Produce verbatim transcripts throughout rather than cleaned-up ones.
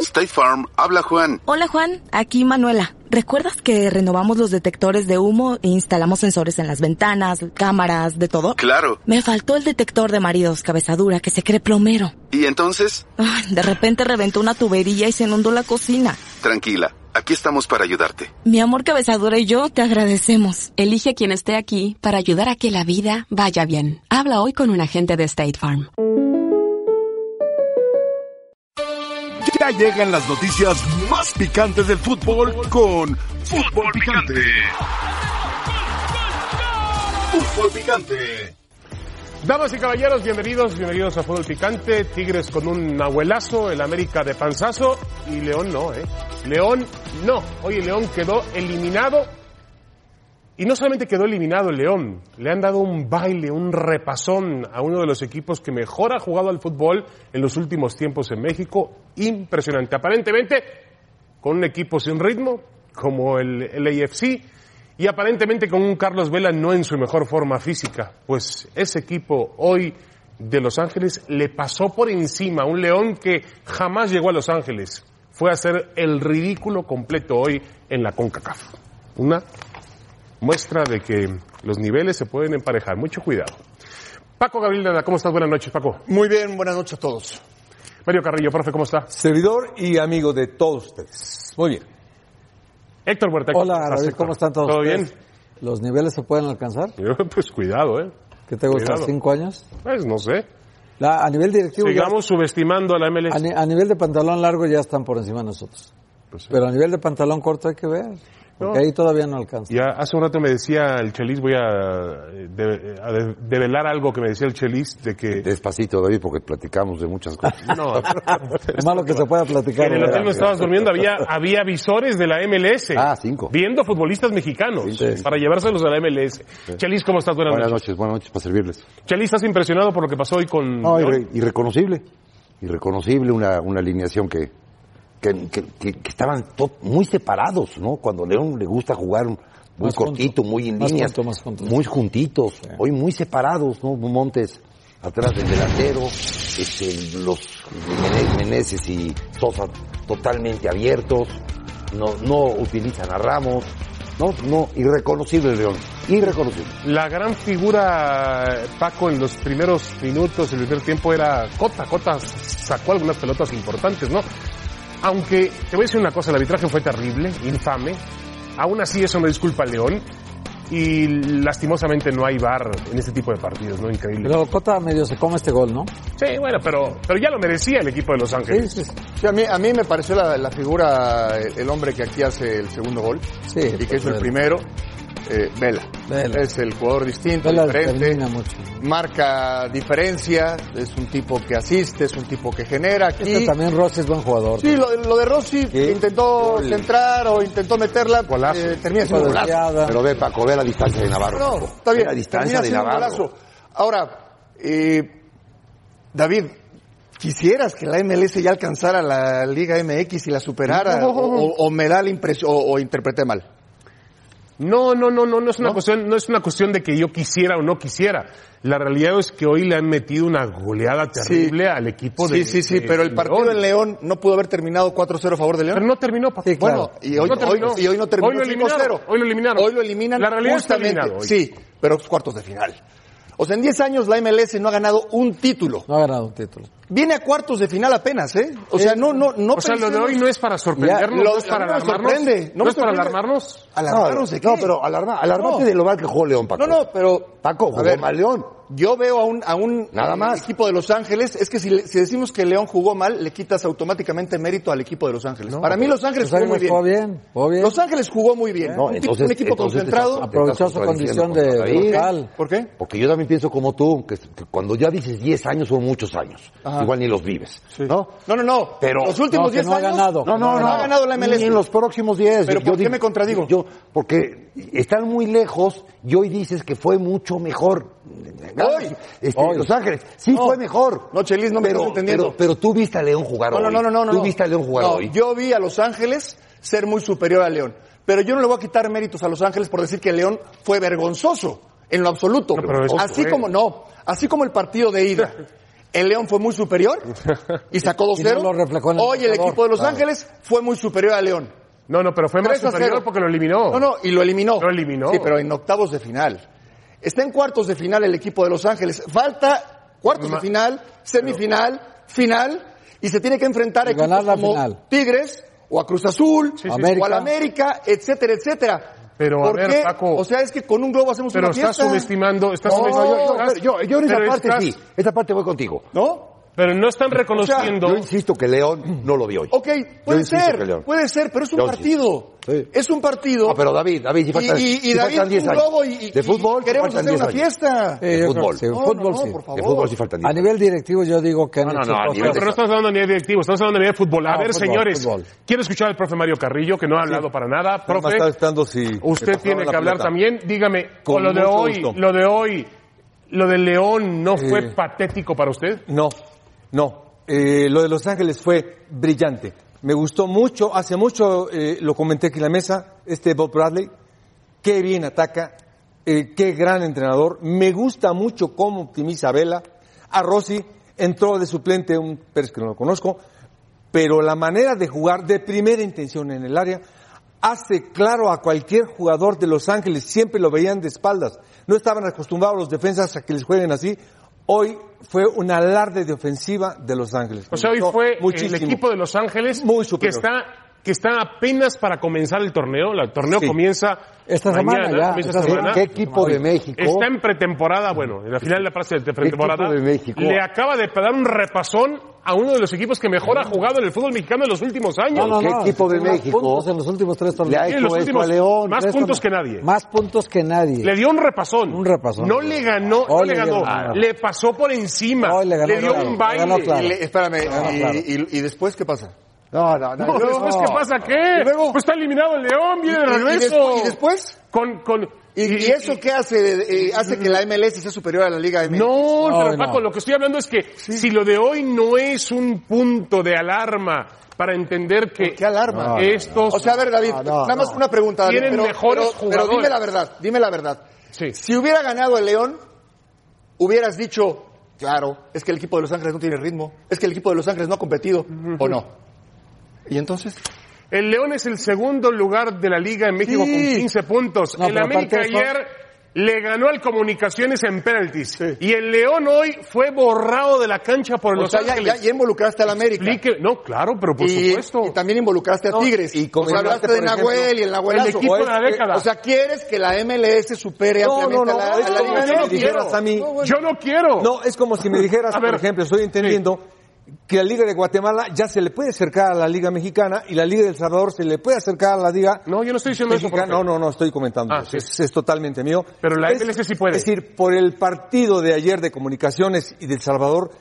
State Farm, habla Juan. Hola Juan, aquí Manuela. ¿Recuerdas que renovamos los detectores de humo e instalamos sensores en las ventanas, cámaras, de todo? Claro. Me faltó el detector de maridos cabezadura que se cree plomero. ¿Y entonces? Ay, de repente reventó una tubería y se inundó la cocina. Tranquila, aquí estamos para ayudarte. Mi amor cabezadura y yo te agradecemos. Elige quien esté aquí para ayudar a que la vida vaya bien. Habla hoy con un agente de State Farm. Ya llegan las noticias más picantes del fútbol con Fútbol Picante. Fútbol Picante. Damas y caballeros, bienvenidos, bienvenidos a Fútbol Picante. Tigres con un nahuelazo, el América de panzazo y León no, ¿eh? León no. Oye, León quedó eliminado. Y no solamente quedó eliminado el León, le han dado un baile, un repasón a uno de los equipos que mejor ha jugado al fútbol en los últimos tiempos en México. Impresionante. Aparentemente, con un equipo sin ritmo, como el L A F C, y aparentemente con un Carlos Vela no en su mejor forma física. Pues ese equipo hoy de Los Ángeles le pasó por encima a un León que jamás llegó a Los Ángeles. Fue a hacer el ridículo completo hoy en la CONCACAF. Una muestra de que los niveles se pueden emparejar. Mucho cuidado. Paco Gabriel Nada, ¿cómo estás? Buenas noches, Paco. Muy bien, buenas noches a todos. Mario Carrillo, profe, ¿cómo está? Servidor y amigo de todos ustedes. Muy bien. Héctor Huerta. Hola, David, ¿cómo están todos ¿Todo ustedes? bien? ¿Los niveles se pueden alcanzar? Yo, pues cuidado, ¿eh? ¿Qué te gusta, Cuidado. cinco años? Pues no sé. La, a nivel directivo... Sigamos ya, subestimando a la M L S. a, ni, a nivel de pantalón largo ya están por encima de nosotros. Pues sí. Pero a nivel de pantalón corto hay que ver. Porque No. ahí todavía no alcanza. Ya hace un rato me decía el Chelis, voy a, de, a de, develar algo que me decía el Chelis, de que... Despacito, David, porque platicamos de muchas cosas. No, Es malo que se pueda platicar. en el ¿verdad? hotel no estabas durmiendo, había, había visores de la M L S. Ah, cinco. Viendo futbolistas mexicanos, Sí. para llevárselos a la M L S. Sí. Chelis, ¿cómo estás? Buenas, Buenas noches. noches, buenas noches para servirles. Chelis, ¿estás impresionado por lo que pasó hoy con... No, León? irre- irreconocible. Irreconocible, una, una alineación que, que, que, que, que estaban to- muy separados, ¿no? Cuando León le gusta jugar muy Más cortito, junto. muy en Más líneas, junto, más junto. muy juntitos. Sí. Hoy muy separados, ¿no? Montes atrás del delantero, este, los Mene- Meneses y Sosa totalmente abiertos, no, no utilizan a Ramos, no, no, irreconocible León, irreconocible. La gran figura, Paco, en los primeros minutos, el primer tiempo era Cota. Cota sacó algunas pelotas importantes, ¿no? Aunque, te voy a decir una cosa, el arbitraje fue terrible, infame. Aún así, eso no disculpa a León. Y lastimosamente no hay V A R en este tipo de partidos, ¿no? Increíble. Pero Cota medio se come este gol, ¿no? Sí, bueno, pero, pero ya lo merecía el equipo de Los Ángeles. Sí, sí, Sí, a mí, a mí me pareció la, la figura, el hombre que aquí hace el segundo gol sí. y que hizo el primero, eh, Vela. Vela. Es el jugador distinto, Vela diferente, determina mucho. marca diferencia, es un tipo que asiste, es un tipo que genera. Aquí, Este también Rossi es buen jugador. sí, lo, lo de Rossi, que intentó Gol. centrar o intentó meterla, Golazo. eh, termina siendo un golazo. Desviada. Pero ve, Paco, ve la distancia de Navarro. No, Paco. está bien, Ve la distancia termina de siendo un Navarro. golazo. Ahora, eh, David, ¿quisieras que la M L S ya alcanzara la Liga M X y la superara? No. O, o- o me da la impresión, o, o interpreté mal? No, no, no, no, no es una cuestión, no es una cuestión de que yo quisiera o no quisiera. La realidad es que hoy le han metido una goleada terrible Sí. al equipo de Sí, sí, sí, de pero el partido León. en León no pudo haber terminado cuatro cero a favor de León. Pero no terminó, Paco. Sí, claro. Bueno, y hoy No no, terminó. hoy, y hoy no terminó Hoy lo cinco cero. eliminaron, hoy lo eliminaron. Hoy lo eliminan La realidad está justamente. eliminado hoy. Sí, pero cuartos de final. O sea, en diez años la M L S no ha ganado un título. No ha ganado un título. Viene a cuartos de final apenas, ¿eh? O sea, no, no, no O sea, lo de pensemos- hoy no es para sorprendernos, Ya, lo- no es para a mí me alarmarnos. sorprende, No, me es para sorprende. alarmarnos. ¿Alarmarnos de qué? No, pero alarma, alarmate No. de lo mal que jugó León, Paco. No, no, pero... Paco, a jugó ver, mal León. Yo veo a un, a un Nada más. equipo de Los Ángeles, es que si, le- si decimos que León jugó mal, le quitas automáticamente mérito al equipo de Los Ángeles. Para mí Los Ángeles Los jugó muy Ángeles bien. jugó bien, jugó bien. Los Ángeles jugó muy bien. No, un, tipo- entonces- un equipo entonces concentrado. estás- Aprovechó su condición de, de David. local. ¿Por qué? Porque yo también pienso como tú, que, que cuando ya dices diez años son muchos años. Ajá. Igual ni los vives. Sí. ¿No? No, no, no. Pero- los últimos No, que diez no ha años. ganado. No, no, no. ha ganado la M L S. Ni en los próximos diez. Pero Yo- ¿por yo qué digo- me contradigo? Yo, porque están muy lejos y hoy dices que fue mucho mejor. Hoy. Este, Hoy. Los Ángeles. Sí No. fue mejor. No, Chelis, no me pero, estás entendiendo. Pero, pero tú viste a León jugar No, no, hoy. no, no, no. Tú no. viste a León jugar No, hoy. Yo vi a Los Ángeles ser muy superior a León. Pero yo no le voy a quitar méritos a Los Ángeles por decir que León fue vergonzoso. En lo absoluto. No, pero eso así fue. como, no. Así como el partido de ida. el León fue muy superior y sacó dos Y no cero. lo reflejó en el Hoy el marcador. equipo de Los Claro. Ángeles fue muy superior a León. No, no, pero fue más tres a superior cero. porque lo eliminó. No, no, y lo eliminó. Lo eliminó. Sí, pero en octavos de final. Está en cuartos de final el equipo de Los Ángeles. Falta cuartos Ma- de final, semifinal, final, y se tiene que enfrentar a Y ganar equipos la como final. Tigres, o a Cruz Azul, Sí, sí. América. o al América, etcétera, etcétera. Pero, a ¿Por ver, qué? Paco. O sea, es que con un globo hacemos Pero una estás fiesta. subestimando, estás No, subestimando. Yo, yo, yo en esa Pero parte estás- sí, esa parte voy contigo. ¿No? Pero no están reconociendo. Yo insisto que León no lo vio hoy. Ok, Yo puede insisto que ser, León. puede ser, pero es un Yo partido. Sí. Es un partido. Ah, pero David, David, si faltan, y, y, y si David, faltan diez un años. globo y, y- de fútbol, y queremos faltan hacer diez una años. fiesta. Sí, yo creo fútbol. que sí, No, fútbol no, no, sí. por favor. De fútbol sí faltan A diez nivel directivo yo digo que han No, no, hecho no, a cosas- nivel Pero no estamos hablando ni de directivos, estamos hablando ni de fútbol. A No, ver, fútbol, señores, fútbol. quiero escuchar al profe Mario Carrillo, que no ha hablado para nada. Nada más Profe, estaba esperando si me usted pasaba tiene la que hablar pelota. también. Dígame, Con con lo de mucho hoy, gusto. lo de hoy, lo de León, ¿no fue Eh. patético para usted? No, no. Eh, lo de Los Ángeles fue brillante. Me gustó mucho, hace mucho eh, lo comenté aquí en la mesa, este Bob Bradley, qué bien ataca, eh, qué gran entrenador. Me gusta mucho cómo optimiza a Vela. A Rossi entró de suplente, un Pérez que no lo conozco, pero la manera de jugar de primera intención en el área hace claro a cualquier jugador de Los Ángeles, siempre lo veían de espaldas. No estaban acostumbrados los defensas a que les jueguen así. Hoy fue un alarde de ofensiva de Los Ángeles. O sea, hoy Me gustó fue muchísimo. el equipo de Los Ángeles Muy que superior. está que está apenas para comenzar el torneo. El torneo Sí. comienza Esta mañana, semana ya, comienza esta esta semana. ¿Qué equipo de México? Está en pretemporada, bueno, en la final de la fase de pretemporada. equipo de México? Le acaba de dar un repasón a uno de los equipos que mejor ha jugado en el fútbol mexicano en los últimos años. No, no, ¿Qué no. equipo de Tiene más México puntos en los últimos tres le torneos. ha Tiene hecho los esto últimos- a León? más Tres puntos torneos. que nadie. Más puntos que nadie. Le dio un repasón. Un repasón. No le ganó, no Hoy le le ganó. ganó. Le pasó por encima. Hoy le ganó dio claro, un le baile. ganó claro. Y le- espérame, Ah, y, claro. y- y después qué pasa? No, no, no. No, yo- después, ¿qué pasa? ¿Qué? ¿Y luego? Pues está eliminado el León, viene de ¿Y- y regreso. después- y después? Con, con, ¿Y, y eso qué hace? Eh, ¿Hace que la M L S sea superior a la Liga M X? No, No, pero no. Paco, lo que estoy hablando es que si lo de hoy no es un punto de alarma para entender que ¿Qué alarma? estos... O sea, a ver, David, No, no, nada más no. una pregunta. David, Tienen pero, mejores pero- pero jugadores. dime la verdad, dime la verdad. Sí. Si hubiera ganado el León, hubieras dicho, claro, es que el equipo de Los Ángeles no tiene ritmo, es que el equipo de Los Ángeles no ha competido, ¿o no? ¿Y entonces? El León es el segundo lugar de la Liga en México Sí. con quince puntos. No, el pero América aparte de eso- ayer le ganó al Comunicaciones en penaltis. Y el León hoy fue borrado de la cancha por O Los sea, ya, Ángeles. ya- ya involucraste al América. Explique- No, claro, pero por y, supuesto. y también involucraste a No, Tigres. y como o sea, hablaste, hablaste de por ejemplo, Nahuel y el Nahuelazo. el equipo de la década. O sea, ¿quieres que la M L S supere No, ampliamente no, no, a la, es a la como Liga si M me X? dijeras a mí, Yo no quiero. no, es como si me dijeras, A ver, por ejemplo, estoy entendiendo que la Liga de Guatemala ya se le puede acercar a la Liga Mexicana y la Liga de El Salvador se le puede acercar a la Liga No, yo no estoy diciendo eso. Mexicana. profe. No, no, no, estoy comentando. Ah, eso. sí. es, es totalmente mío. Pero la Es- M L S sí puede. Es decir, por el partido de ayer de Comunicaciones y de El Salvador,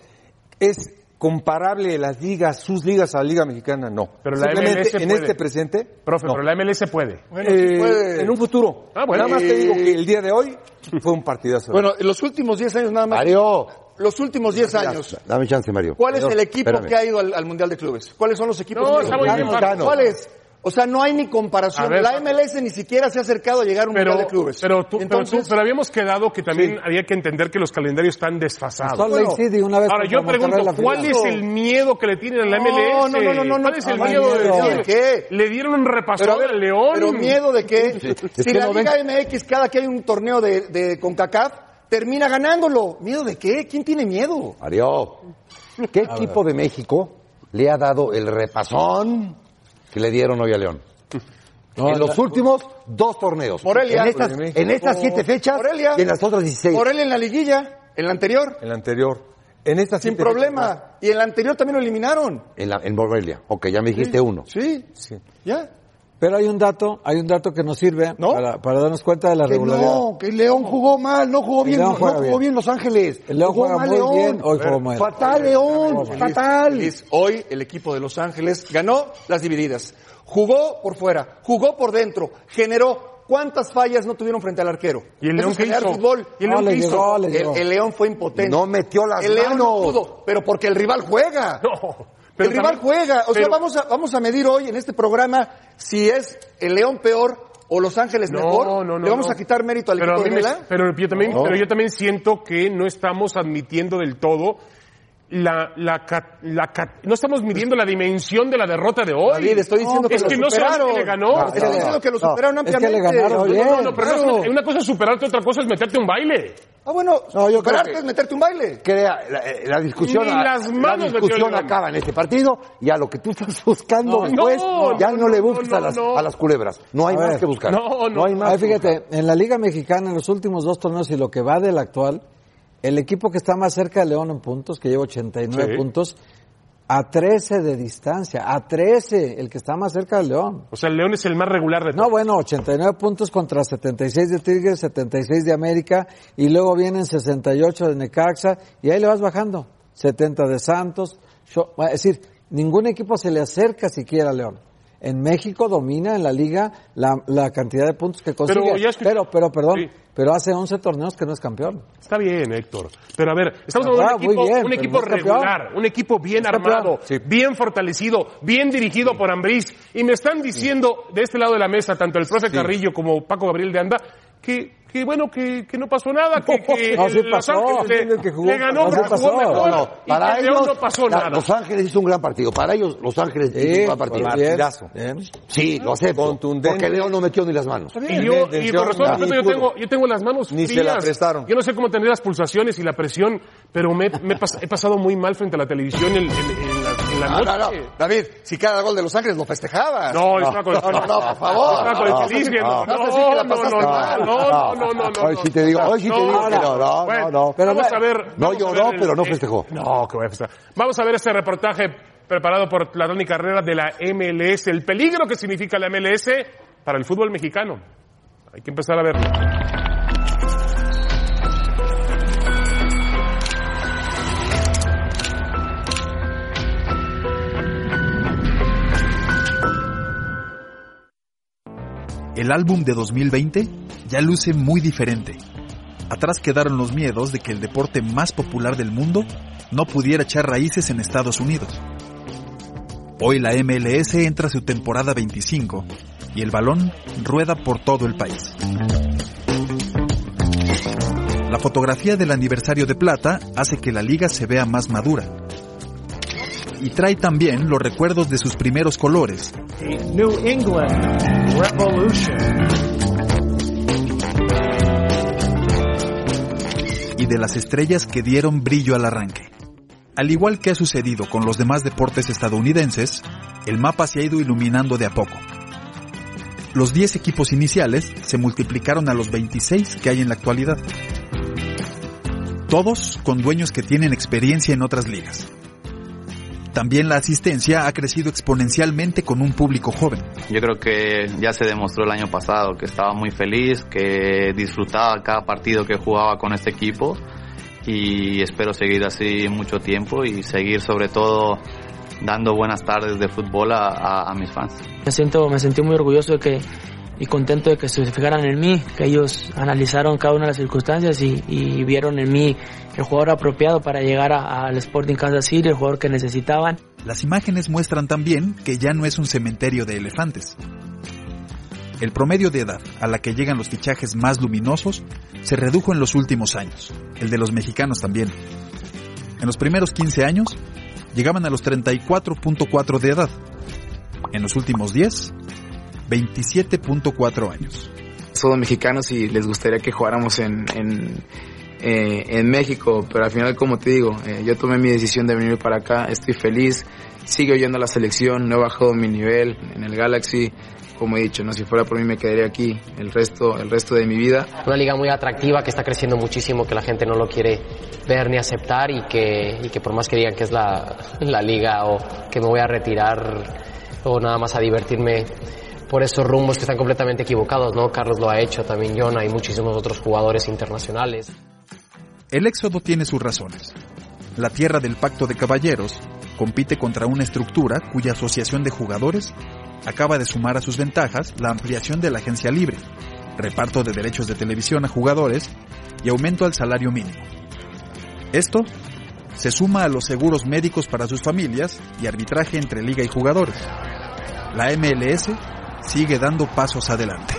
es comparable las ligas, sus ligas a la Liga Mexicana, no. Pero la Simplemente M L S en puede. este presente, Profe, no. pero la M L S puede. Bueno, sí Eh, puede. en un futuro. Ah, bueno. Nada más te digo que el día de hoy fue un partidazo. Bueno, en los últimos diez años nada más. Mario. Los últimos diez años. Dame chance, Mario. ¿Cuál es No, el equipo espérame. que ha ido al, al Mundial de Clubes? ¿Cuáles son los equipos No, está muy bien, mexicanos? Paco. ¿Cuáles? O sea, no hay ni A comparación. ver, la Paco. M L S ni siquiera se ha acercado a llegar a un Pero, Mundial de Clubes. pero, tú, pero, Entonces, tú- pero habíamos quedado que también Sí. había que entender que los calendarios están desfasados. Salt Lake Bueno, City una vez Ahora contra yo pregunto, Monterrey en la ¿cuál final. es el miedo que le tienen a la M L S? No, no, no, no, no, ¿Cuál es el no, miedo no, de no, decir, ¿de qué? le dieron un repasón pero, a ver, al León? pero miedo de que si que la no ven- Liga M X cada que hay un torneo de, de CONCACAF termina ganándolo. ¿Miedo de qué? ¿Quién tiene miedo? Mario, ¿qué equipo de México le ha dado el repasón que le dieron hoy a León? No, en los la- últimos dos torneos. Morelia. En estas, en estas siete fechas Morelia. y en las otras dieciséis. Morelia en la liguilla, en la anterior, El anterior. En esta sin siete- problema. Y en la anterior también lo eliminaron. En, la, en Morelia. Ok, ya me dijiste uno. Sí, Sí. ya. Pero hay un dato, hay un dato que nos sirve ¿No? para, para darnos cuenta de la Que regularidad. no, que el León jugó mal, no jugó El bien, León no juega jugó bien. bien Los Ángeles. El León Jugó juega mal muy León. bien, hoy jugó mal. Fatal León, Feliz, fatal. Feliz. Hoy el equipo de Los Ángeles ganó las divididas. Jugó por fuera, jugó por dentro, generó. ¿Cuántas fallas no tuvieron frente al arquero? ¿Y el León Eso es qué generar hizo? fútbol. ¿Y el No, León le qué hizo? llegó, le El, llegó. el León fue impotente. No metió las El León no manos. pudo, pero porque el rival juega. No, pero el rival también- juega. O sea, pero- vamos a, vamos a medir hoy en este programa si es el León peor o Los Ángeles No, mejor. no, no. ¿Le vamos no. a quitar mérito al pero equipo a mí de me- Vela? pero yo también, No. pero yo también siento que no estamos admitiendo del todo la, la, la, la, no estamos midiendo la dimensión de la derrota de hoy. David, estoy diciendo no, que es lo que no superaron. se le ganó. No, estoy diciendo que lo superaron no, ampliamente. Es que le ganaron bien. No, no, no, pero claro. una, una cosa es superarte, otra cosa es meterte un baile. Ah, bueno, No, yo creo superarte que- es meterte un baile. Crea, la, la discusión, Ni la, las la manos metió discusión León. acaba en este partido y a lo que tú estás buscando No, después, no, ya no, no, le no, busques no, a, las, no. a las culebras. No hay A más ver. que buscar. No, no. hay más. Ay, que fíjate, en la Liga Mexicana, en los últimos dos torneos y lo que va del actual, el equipo que está más cerca de León en puntos, que lleva ochenta y nueve Sí. puntos, a trece de distancia, a trece, el que está más cerca de León. O sea, el León es el más regular de todos. No, bueno, ochenta y nueve puntos contra setenta y seis de Tigres, setenta y seis de América, y luego vienen sesenta y ocho de Necaxa, y ahí le vas bajando. setenta de Santos. Yo- es decir, ningún equipo se le acerca siquiera a León. En México domina en la liga la, la cantidad de puntos que consigue. Pero ya escuché- pero, pero, perdón, Sí. pero hace once torneos que no es campeón. Está bien, Héctor. Pero a ver, estamos Ah, hablando de un muy equipo, bien, un pero equipo no es campeón. regular, un equipo bien Es campeón. armado, Sí. bien fortalecido, bien dirigido por Ambriz. Y me están diciendo de este lado de la mesa, tanto el profe Carrillo como Paco Gabriel de Anda, que, que bueno, que, que no pasó nada, que, que No, sí el Los pasó. Ángeles le, Que jugó- le ganó, no, sí pero jugó pasó. mejor, No, no, y para que León ellos, no pasó la- nada. Los Ángeles hizo un gran partido. Para ellos, Los Ángeles hizo un gran partido. bien, Partidazo. bien. Sí, lo acepto. Contundente. Porque León no metió ni las manos. Y yo, y Intención, con razón, ni Alfredo, yo pudo. tengo, yo tengo las manos Ni se frías. la prestaron. Yo no sé cómo tendré las pulsaciones y la presión, pero me, me he, pas- he pasado muy mal frente a la televisión en, en- en la, en la No, noche. no, no. David, si cada gol de Los Ángeles lo festejabas. No, estaba con el no, no, no, por favor. Estaba con el No, feliz viendo. no, No, no sé si no, te la no, pasaste no, mal. no, no, no, no, no. Hoy sí te digo, hoy sí te No, digo que no, no, Bueno, no, no. Pero vamos ve- a ver. No vamos a lloró, ver el- pero no eh, festejó. No, que voy a festejar. Vamos a ver este reportaje preparado por Ladrón y Carrera de la M L S. El peligro que significa la M L S para el fútbol mexicano. Hay que empezar a verlo. El álbum de dos mil veinte ya luce muy diferente. Atrás quedaron los miedos de que el deporte más popular del mundo no pudiera echar raíces en Estados Unidos. Hoy la M L S entra a su temporada veinticinco y el balón rueda por todo el país. La fotografía del aniversario de plata hace que la liga se vea más madura. Y trae también los recuerdos de sus primeros colores, New England Revolution. y de las estrellas que dieron brillo al arranque. Al igual que ha sucedido con los demás deportes estadounidenses, el mapa se ha ido iluminando de a poco. Los diez equipos iniciales se multiplicaron a los veintiséis que hay en la actualidad. Todos con dueños que tienen experiencia en otras ligas. También la asistencia ha crecido exponencialmente con un público joven. Yo creo que ya se demostró el año pasado que estaba muy feliz, que disfrutaba cada partido que jugaba con este equipo y espero seguir así mucho tiempo y seguir sobre todo dando buenas tardes de fútbol a, a, a mis fans. Me siento, me sentí muy orgulloso de que y contento de que se fijaran en mí, que ellos analizaron cada una de las circunstancias y, y vieron en mí el jugador apropiado para llegar al Sporting Kansas City, el jugador que necesitaban. Las imágenes muestran también que ya no es un cementerio de elefantes. El promedio de edad a la que llegan los fichajes más luminosos se redujo en los últimos años, el de los mexicanos también. En los primeros quince años llegaban a los treinta y cuatro punto cuatro de edad. En los últimos diez, veintisiete punto cuatro años. Somos mexicanos y les gustaría que jugáramos en, en, eh, en México, pero al final, como te digo, eh, yo tomé mi decisión de venir para acá, estoy feliz, sigo yendo a la selección, no he bajado mi nivel en el Galaxy, como he dicho, no, si fuera por mí me quedaría aquí el resto, el resto de mi vida. Una liga muy atractiva que está creciendo muchísimo, que la gente no lo quiere ver ni aceptar y que, y que por más que digan que es la, la liga o que me voy a retirar o nada más a divertirme por esos rumbos que están completamente equivocados, ¿no? Carlos lo ha hecho, también John, hay muchísimos otros jugadores internacionales. El éxodo tiene sus razones. La tierra del Pacto de Caballeros compite contra una estructura cuya asociación de jugadores acaba de sumar a sus ventajas la ampliación de la agencia libre, reparto de derechos de televisión a jugadores y aumento al salario mínimo. Esto se suma a los seguros médicos para sus familias y arbitraje entre liga y jugadores. La M L S sigue dando pasos adelante.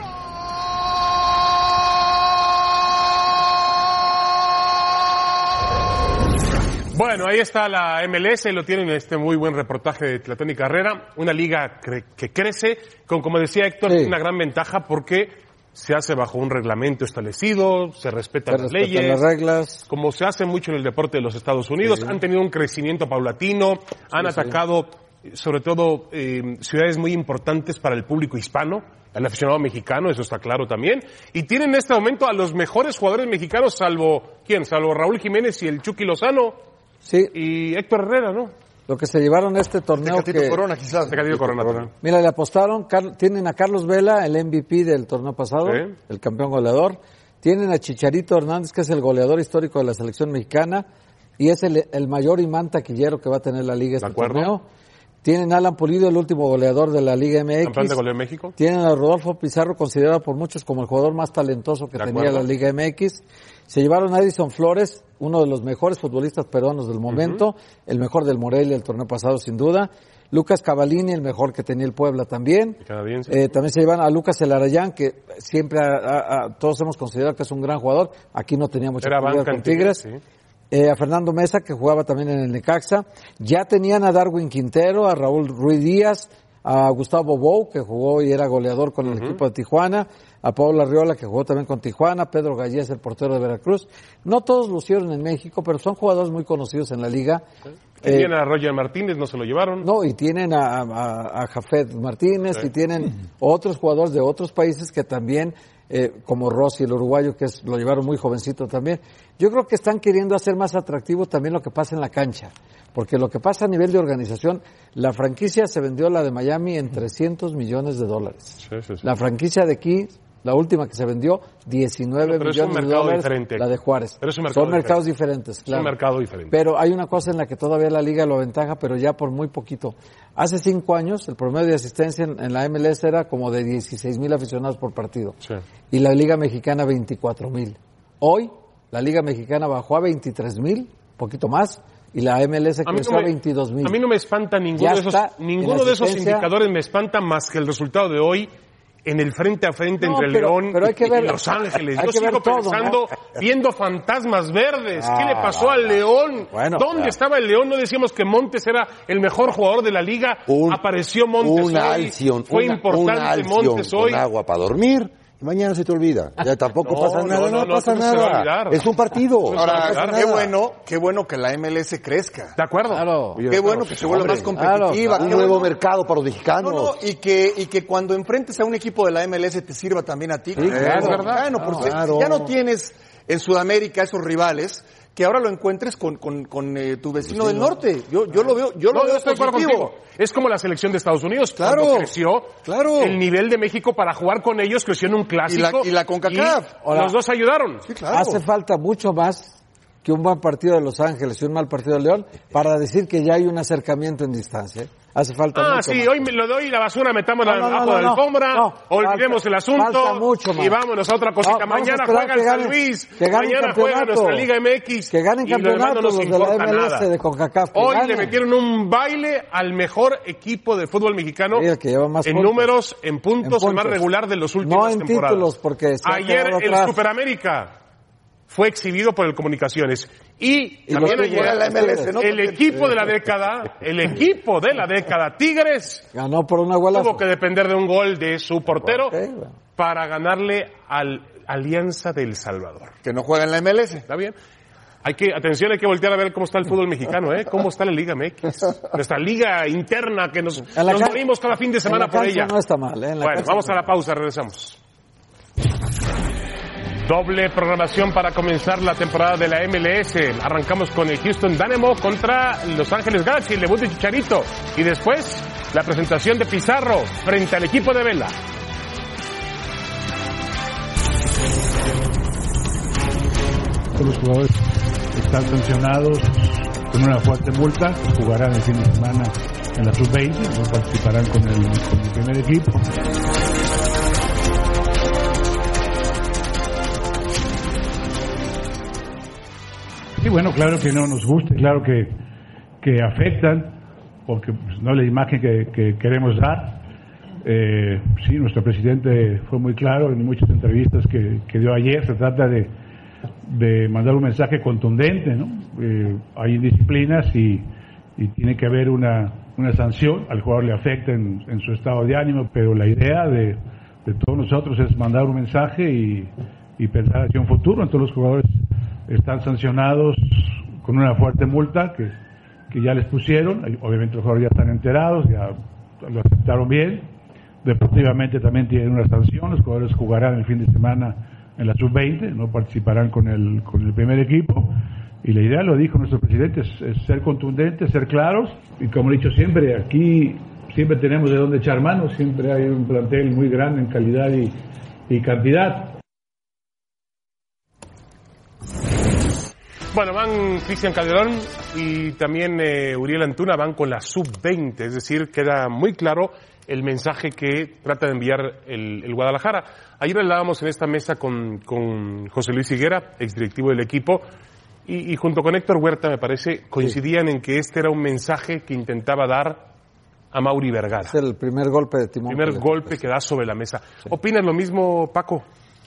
Bueno, ahí está la M L S, lo tienen en este muy buen reportaje de Tlatón y Carrera, una liga cre- que crece, con, como decía Héctor, Sí. una gran ventaja porque se hace bajo un reglamento establecido, se respetan Se las respetan leyes, las reglas. como se hace mucho en el deporte de los Estados Unidos, Sí. han tenido un crecimiento paulatino, han sí. atacado sobre todo eh, ciudades muy importantes para el público hispano, el aficionado mexicano, eso está claro también, y tienen en este momento a los mejores jugadores mexicanos, salvo, ¿quién? Salvo Raúl Jiménez y el Chucky Lozano, sí. y Héctor Herrera, ¿no? Lo que se llevaron este torneo Tecatito que... Corona, quizás. Tecatito Corona también. Mira, le apostaron, Car- tienen a Carlos Vela, el M V P del torneo pasado, Sí. el campeón goleador. Tienen a Chicharito Hernández, que es el goleador histórico de la selección mexicana, y es el, el mayor imán taquillero que va a tener la liga este acuerdo. torneo. Tienen a Alan Pulido, el último goleador de la Liga M X. Campeón de goleo en México. Tienen a Rodolfo Pizarro, considerado por muchos como el jugador más talentoso que De tenía acuerdo. la Liga M X. Se llevaron a Edison Flores, uno de los mejores futbolistas peruanos del momento, el mejor del Morelia el torneo pasado sin duda. Lucas Cavallini, el mejor que tenía el Puebla también. Canadiense. Eh, también se llevan a Lucas Elarayán, que siempre a, a- a- todos hemos considerado que es un gran jugador. Aquí no tenía mucha Era actividad banca con en Tigres, Tigres. sí. Eh, a Fernando Mesa, que jugaba también en el Necaxa. Ya tenían a Darwin Quintero, a Raúl Ruiz Díaz, a Gustavo Bou, que jugó y era goleador con el equipo de Tijuana, a Pablo Arriola, que jugó también con Tijuana, Pedro Gallés, el portero de Veracruz. No todos lucieron en México, pero son jugadores muy conocidos en la liga. Eh, Tienen a Roger Martínez, no se lo llevaron. no, y tienen a, a, a Jafet Martínez, Sí. y tienen otros jugadores de otros países que también, eh, como Rossi, el uruguayo, que es, lo llevaron muy jovencito también. Yo creo que están queriendo hacer más atractivo también lo que pasa en la cancha, porque lo que pasa a nivel de organización, la franquicia se vendió, la de Miami, en trescientos millones de dólares. Sí, sí, sí. La franquicia de aquí, la última que se vendió, diecinueve Pero es un millones de mercado dólares, diferente. la de Juárez. Pero es un mercado Son mercados diferente. diferentes, Es claro. un mercado diferente. Pero hay una cosa en la que todavía la liga lo aventaja, pero ya por muy poquito. Hace cinco años, el promedio de asistencia en, en la M L S era como de dieciséis mil aficionados por partido. Sí. Y la liga mexicana veinticuatro mil. Hoy, la liga mexicana bajó a veintitrés mil, poquito más, y la M L S A mí, creció no a me, veintidós mil. a mí no me espanta ninguno, Ya de esos, está ninguno en de esos asistencia. indicadores me espanta más que el resultado de hoy en el frente a frente No, entre pero- León pero hay que y ver- Los Ángeles. hay Yo que ver sigo todo, pensando, ¿no? viendo fantasmas verdes. ¿Qué Ah, le pasó va, al va. León? Bueno, ¿Dónde ya. estaba el León? No decíamos que Montes era el mejor jugador de la liga. Un- Apareció Montes una hoy. alción, Fue una- importante una alción Montes hoy. con agua para dormir y mañana se te olvida. Ya tampoco No, pasa no, nada, no, no, no, pasa ¿cómo se va a nada. olvidar? Es un partido. No se va a Ahora, olvidar. qué bueno, qué bueno que la M L S crezca. ¿De acuerdo? Claro. Oye, Qué bueno claro, que se vuelva hombre, más competitiva. claro, Un qué nuevo bueno- mercado para los mexicanos. No, no, y que, y que cuando enfrentes a un equipo de la M L S te sirva también a ti. Sí, claro. Es verdad. Bueno, Claro. porque Claro. ya no tienes en Sudamérica esos rivales, que ahora lo encuentres con, con, con eh, tu vecino del norte. Yo, yo lo veo, yo No, lo veo yo estoy de acuerdo positivo. contigo. Es como la selección de Estados Unidos. Claro, Cuando creció, claro. el nivel de México para jugar con ellos creció en un clásico. Y la- y la CONCACAF. y Ahora- los dos ayudaron. Sí, claro. Hace falta mucho más que un buen partido de Los Ángeles y un mal partido de León para decir que ya hay un acercamiento en distancia. ¿eh? Hace falta Ah, mucho sí, más. hoy me lo doy la basura, metamos No, la no, no, abajo no, de la no. alfombra, No, olvidemos falta- el asunto falta mucho más. y vámonos a otra cosita. No, vamos a Mañana esperar juega que el San ganen- Luis, que ganen mañana juega campeonato. nuestra Liga M X. Que ganen y lo demás campeonato no nos los de la importa M L S nada. de CONCACAF. que Hoy le ganen. metieron un baile al mejor equipo de fútbol mexicano Sí, el que lleva más en puntos. números, en puntos, En el más puntos. regular de los últimos No en temporadas. títulos, porque se ha ayer quedado el atrás. Superamérica fue exhibido por el Comunicaciones. Y, Y también los ayer Tigres, la M L S, ¿no? el equipo de la década, el equipo de la década, Tigres, Ganó por una golazo. tuvo que depender de un gol de su portero Ok, bueno. para ganarle al Alianza del Salvador. Que no juega en la M L S. ¿Está bien? Hay que, atención, hay que voltear a ver cómo está el fútbol mexicano, ¿eh? Cómo está la Liga M X. Nuestra liga interna que nos, En la nos can- morimos cada fin de semana en la por cancha ella. no está mal, ¿eh? En la Bueno, cancha vamos no a la está mal. pausa, regresamos. Doble programación para comenzar la temporada de la M L S. Arrancamos con el Houston Dynamo contra Los Ángeles Galaxy, el debut de Chicharito. Y después, la presentación de Pizarro frente al equipo de Vela. Todos los jugadores están sancionados con una fuerte multa, jugarán el fin de semana en la sub veinte, no participarán con el, con el primer equipo. Y bueno, claro que no nos gusta, claro que, que afectan, porque pues, no es la imagen que, que queremos dar. Eh, sí, nuestro presidente fue muy claro en muchas entrevistas que, que dio ayer. Se trata de, de mandar un mensaje contundente, ¿no? Eh, hay indisciplinas y, y tiene que haber una, una sanción, al jugador le afecta en, en su estado de ánimo, pero la idea de, de todos nosotros es mandar un mensaje y, y pensar hacia un futuro. Entonces los jugadores están sancionados con una fuerte multa que, que ya les pusieron, obviamente los jugadores ya están enterados, ya lo aceptaron bien. Deportivamente también tienen una sanción, los jugadores jugarán el fin de semana en la sub veinte, no participarán con el con el primer equipo, y la idea, lo dijo nuestro presidente, es, es ser contundentes, ser claros, y como he dicho siempre, aquí siempre tenemos de dónde echar manos, siempre hay un plantel muy grande en calidad y, y cantidad. Bueno, van Cristian Calderón y también eh, Uriel Antuna, van con la sub veinte, es decir, queda muy claro el mensaje que trata de enviar el, el Guadalajara. Ayer hablábamos en esta mesa con, con José Luis Higuera, exdirectivo del equipo, y, y junto con Héctor Huerta, me parece, coincidían sí. en que este era un mensaje que intentaba dar a Mauri Vergara. Es el primer golpe de timón. El primer que golpe que da sobre la mesa. Sí. ¿Opinas lo mismo, Paco?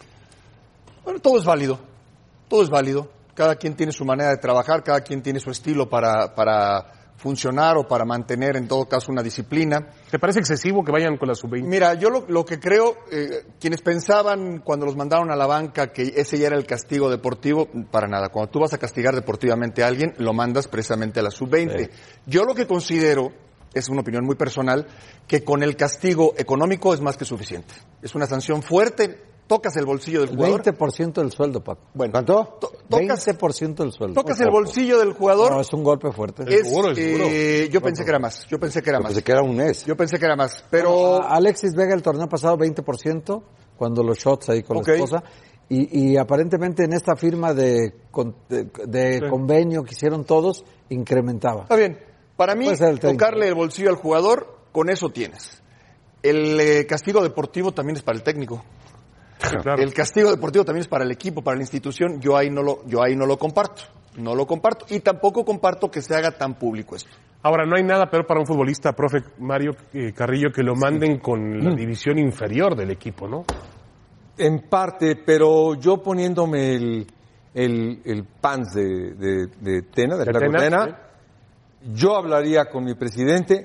Bueno, todo es válido, todo es válido. Cada quien tiene su manera de trabajar, cada quien tiene su estilo para, para funcionar o para mantener, en todo caso, una disciplina. ¿Te parece excesivo que vayan con la sub veinte? Mira, yo lo, lo que creo, eh, quienes pensaban cuando los mandaron a la banca que ese ya era el castigo deportivo, para nada. Cuando tú vas a castigar deportivamente a alguien, lo mandas precisamente a la sub veinte. Sí. Yo lo que considero, es una opinión muy personal, que con el castigo económico es más que suficiente. Es una sanción fuerte. Tocas el bolsillo del jugador. veinte por ciento del sueldo, Paco. Bueno, ¿cuánto? To tocas, veinte por ciento del sueldo. Tocas el bolsillo del jugador. No, es un golpe fuerte. Es, seguro, es seguro. Eh, yo pensé que era más. Yo pensé que era yo más. Pensé que era un mes. Yo pensé que era más. Pero. No, Alexis Vega el torneo pasado veinte por ciento, cuando los shots ahí con okay. la esposa. Y, y aparentemente en esta firma de, de, de sí. convenio que hicieron todos, incrementaba. Está bien. Para mí, el tocarle el bolsillo al jugador, con eso tienes. El eh, castigo deportivo también es para el técnico. Sí, claro. El castigo deportivo también es para el equipo, para la institución. Yo ahí no lo, yo ahí no lo comparto, no lo comparto y tampoco comparto que se haga tan público esto. Ahora, no hay nada peor para un futbolista, profe Mario eh, Carrillo, que lo manden sí. con la división inferior del equipo, ¿no? En parte, pero yo poniéndome el, el, el pants de, de, de Tena, de, de Tena, Tena ¿sí? yo hablaría con mi presidente.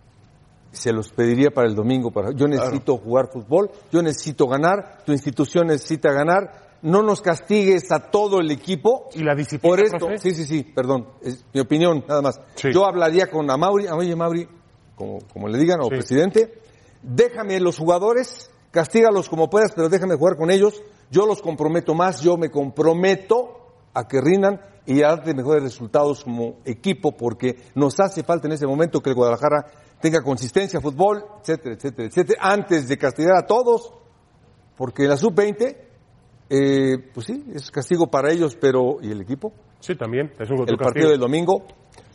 Se los pediría para el domingo. Para yo necesito claro. jugar fútbol, yo necesito ganar, tu institución necesita ganar. No nos castigues a todo el equipo. ¿Y la disciplina, por esto? profe? Sí, sí, sí, perdón. Es mi opinión, nada más. Sí. Yo hablaría con a Mauri, oye Mauri, como, como le digan, o sí. presidente, déjame los jugadores, castígalos como puedas, pero déjame jugar con ellos. Yo los comprometo más, yo me comprometo a que rindan y a darte mejores resultados como equipo, porque nos hace falta en ese momento que el Guadalajara tenga consistencia, fútbol, etcétera, etcétera, etcétera, antes de castigar a todos, porque en la sub veinte, eh, pues sí, es castigo para ellos, pero ¿y el equipo? Sí, también, es un el castigo. Partido del domingo.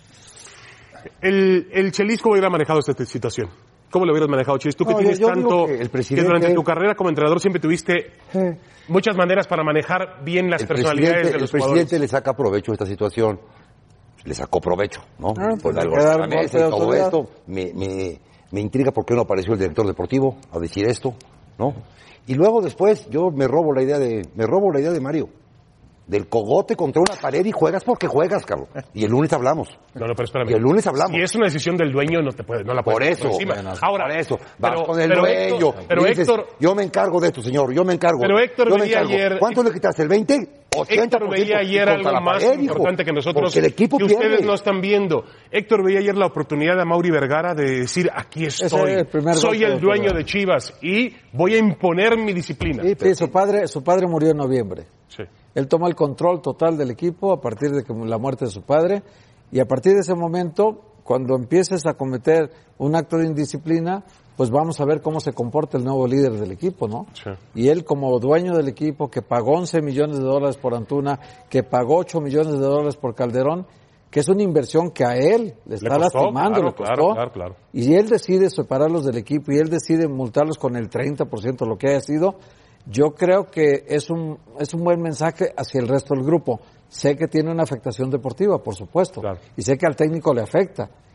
El, el Chelis, ¿cómo hubiera manejado esta situación? ¿Cómo lo hubieras manejado, Chelis? Tú que no, tienes yo, yo tanto, que, el presidente... que durante tu carrera como entrenador siempre tuviste eh. muchas maneras para manejar bien las el personalidades de los jugadores. El presidente le saca provecho a esta situación. Le sacó provecho, ¿no? Ah, por algo de la mesa y todo esto. Me, me, me intriga por qué no apareció el director deportivo a decir esto, ¿no? Y luego después yo me robo la idea de, me robo la idea de Mario. Del cogote contra una pared y juegas porque juegas, Carlos. Y el lunes hablamos. No, no, pero espérame. Y el lunes hablamos. Si es una decisión del dueño, no te puede, no la puedes. Por eso. Por Bueno, Ahora, por eso. Vas pero, con el pero dueño. Héctor, pero dices, Héctor, yo me encargo de esto, señor. Yo me encargo. Pero Héctor yo veía ayer. ¿Cuánto le quitaste? ¿El veinte? Héctor veía ayer algo más pared, importante que nosotros, el equipo que pierde. Ustedes no están viendo. Héctor veía ayer la oportunidad de Mauri Vergara de decir, aquí estoy, el soy el dueño de Chivas y voy a imponer mi disciplina. Sí, sí, su padre, su padre murió en noviembre. Sí. Él toma el control total del equipo a partir de la muerte de su padre y a partir de ese momento, cuando empieces a cometer un acto de indisciplina, pues vamos a ver cómo se comporta el nuevo líder del equipo, ¿no? Sí. Y él como dueño del equipo, que pagó once millones de dólares por Antuna, que pagó ocho millones de dólares por Calderón, que es una inversión que a él le está le costó, lastimando, claro, le costó. Claro, claro, claro. Y él decide separarlos del equipo y él decide multarlos con el treinta por ciento, lo que haya sido. Yo creo que es un, es un buen mensaje hacia el resto del grupo. Sé que tiene una afectación deportiva, por supuesto, claro. Y sé que al técnico le afecta.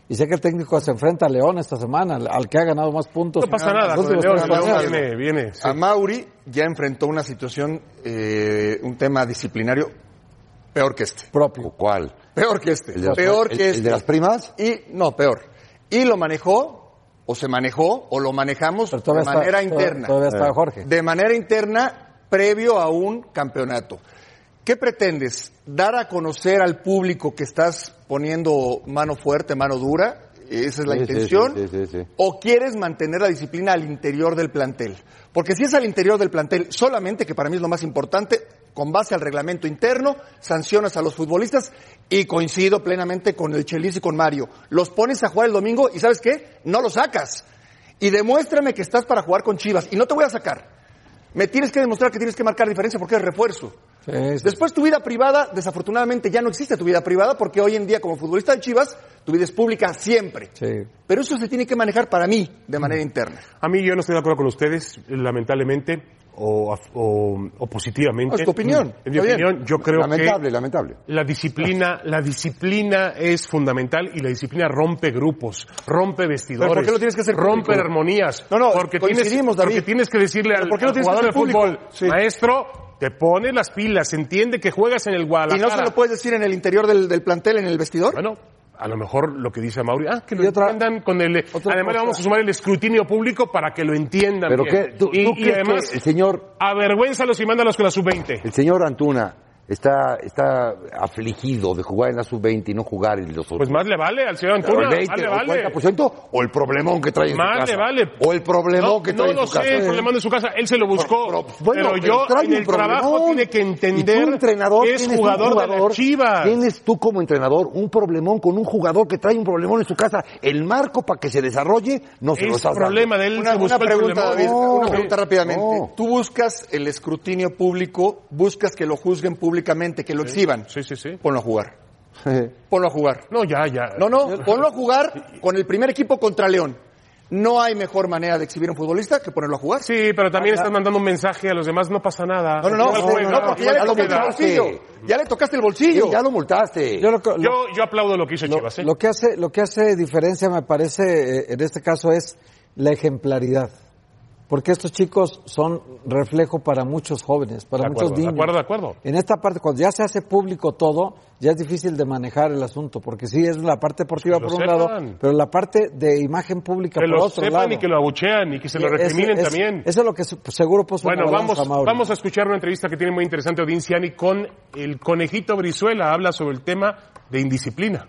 Y sé que el técnico se enfrenta a León esta semana, al, al que ha ganado más puntos. No pasa nada, con el León, León viene, viene. Sí. A Mauri ya enfrentó una situación, eh, un tema disciplinario peor que este. Propio. ¿Cuál? Peor que este. ¿El de las, peor el, que este. ¿El de las primas? Y, no, peor. Y lo manejó, o se manejó, o lo manejamos de manera está, interna. Todavía está Jorge. De manera interna, previo a un campeonato. ¿Qué pretendes? ¿Dar a conocer al público que estás poniendo mano fuerte, mano dura? ¿Esa es la Sí, intención? sí, sí, sí, sí. ¿O quieres mantener la disciplina al interior del plantel? Porque si es al interior del plantel solamente, que para mí es lo más importante, con base al reglamento interno, sancionas a los futbolistas y coincido plenamente con el Chelis y con Mario. Los pones a jugar el domingo y ¿sabes qué? No los sacas. Y demuéstrame que estás para jugar con Chivas y no te voy a sacar. Me tienes que demostrar que tienes que marcar diferencia porque es refuerzo. Sí, sí. Después tu vida privada, desafortunadamente ya no existe tu vida privada porque hoy en día como futbolista de Chivas, tu vida es pública siempre. Sí. Pero eso se tiene que manejar para mí de manera interna. A mí yo no estoy de acuerdo con ustedes, lamentablemente, o, o, o positivamente. Es tu opinión. En mi Está opinión, bien. yo creo lamentable, que lamentable. la disciplina, la disciplina es fundamental y la disciplina rompe grupos, rompe vestidores. ¿Pero por qué lo tienes que hacer rompe público? armonías. No, no, porque tienes, coincidimos, David. porque tienes que decirle ¿Pero al, por qué lo al tienes que jugador de hacer público? fútbol, Sí. maestro, te pones las pilas, entiende que juegas en el ¿Y Guadalajara. no se lo puedes decir en el interior del, del plantel, en el vestidor? Bueno, a lo mejor lo que dice Mauri, ah, que lo Y otra- entiendan con el... Además cosa. le vamos a sumar el escrutinio público para que lo entiendan ¿Pero bien. qué? ¿Tú, y, tú y crees además, que el señor, avergüénzalos y mándalos con la sub veinte. el señor Antuna está, está afligido de jugar en la sub veinte y no jugar en los otros? Pues más le vale al señor Pero Antuna, el veinte más le o vale. el cuarenta por ciento o el problemón que trae en su Más casa. le vale. O el problemón No, que trae no en lo su sé, casa. el problemón de su casa, él se lo buscó. Pero, bueno, pero yo trae en un el trabajo problemón. tiene que Y entender tú, entrenador, que es tienes un jugador, de las Chivas. Tienes tú como entrenador un problemón con un jugador que trae un problemón en su casa. El marco para que se desarrolle no se lo Es estás problema dando. de él. Una, se buscó una el pregunta, problemón. David, No, una pregunta rápidamente. no. Tú buscas el escrutinio público, buscas que lo juzguen públicamente, que lo exhiban. Sí, sí, sí. Ponlo a jugar. Ponlo a jugar. No, ya, ya. No, no, ponlo a jugar con el primer equipo contra León. No hay mejor manera de exhibir a un futbolista que ponerlo a jugar. Sí, pero también estás mandando un mensaje a los demás, no pasa nada. No, no, no, Igual no, juega, no, porque ya le igual tocaste el queda. bolsillo. Ya le tocaste el bolsillo. Sí, ya lo multaste. Yo, lo, lo- Yo, yo aplaudo lo que hizo lo- Chivas, ¿eh? lo que hace, lo que hace diferencia, me parece, eh, en este caso, es la ejemplaridad. Porque estos chicos son reflejo para muchos jóvenes, para De muchos acuerdo, de niños. acuerdo, de acuerdo. En esta parte, cuando ya se hace público todo, ya es difícil de manejar el asunto, porque sí es la parte deportiva Que lo por un sepan. lado, pero la parte de imagen pública Que por lo otro sepan lado. y que lo abuchean y que se lo Es- recriminen es- también. Eso es lo que su- seguro puso Bueno, una balanza vamos, Mauri. vamos a escuchar una entrevista que tiene muy interesante audiencia Ani, con el Conejito Brizuela. Habla sobre el tema de indisciplina.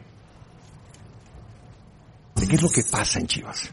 ¿De qué es lo que pasa en Chivas?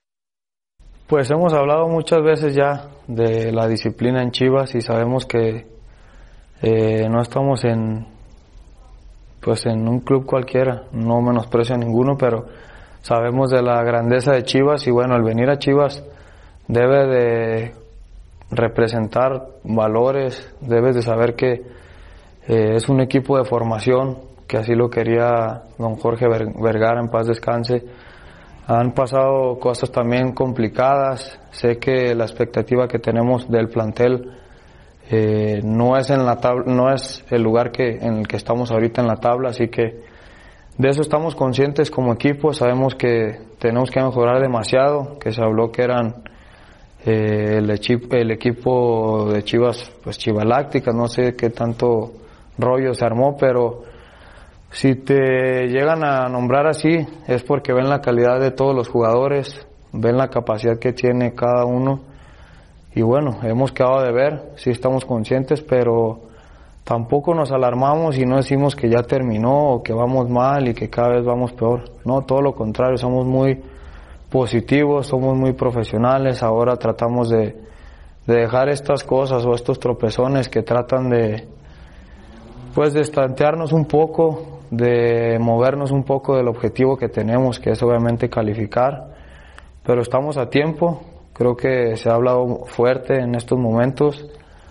Pues hemos hablado muchas veces ya de la disciplina en Chivas y sabemos que eh, no estamos en pues en un club cualquiera, no menosprecio a ninguno, pero sabemos de la grandeza de Chivas y bueno, al venir a Chivas debe de representar valores, debes de saber que eh, es un equipo de formación, que así lo quería don Jorge Ver- Vergara, en paz descanse. Han pasado cosas también complicadas. Sé que la expectativa que tenemos del plantel eh, no es en la tabla, no es el lugar que en el que estamos ahorita en la tabla, así que de eso estamos conscientes como equipo. Sabemos que tenemos que mejorar demasiado, que se habló que eran eh, el, echi- el equipo de Chivas, pues Chivalácticas, no sé qué tanto rollo se armó, pero si te llegan a nombrar así es porque ven la calidad de todos los jugadores, ven la capacidad que tiene cada uno y bueno, hemos quedado de ver, sí estamos conscientes, pero tampoco nos alarmamos y no decimos que ya terminó o que vamos mal y que cada vez vamos peor. No, todo lo contrario, somos muy positivos, somos muy profesionales, ahora tratamos de, de dejar estas cosas o estos tropezones que tratan de pues de estantearnos un poco, de movernos un poco del objetivo que tenemos, que es obviamente calificar, pero estamos a tiempo. Creo que se ha hablado fuerte en estos momentos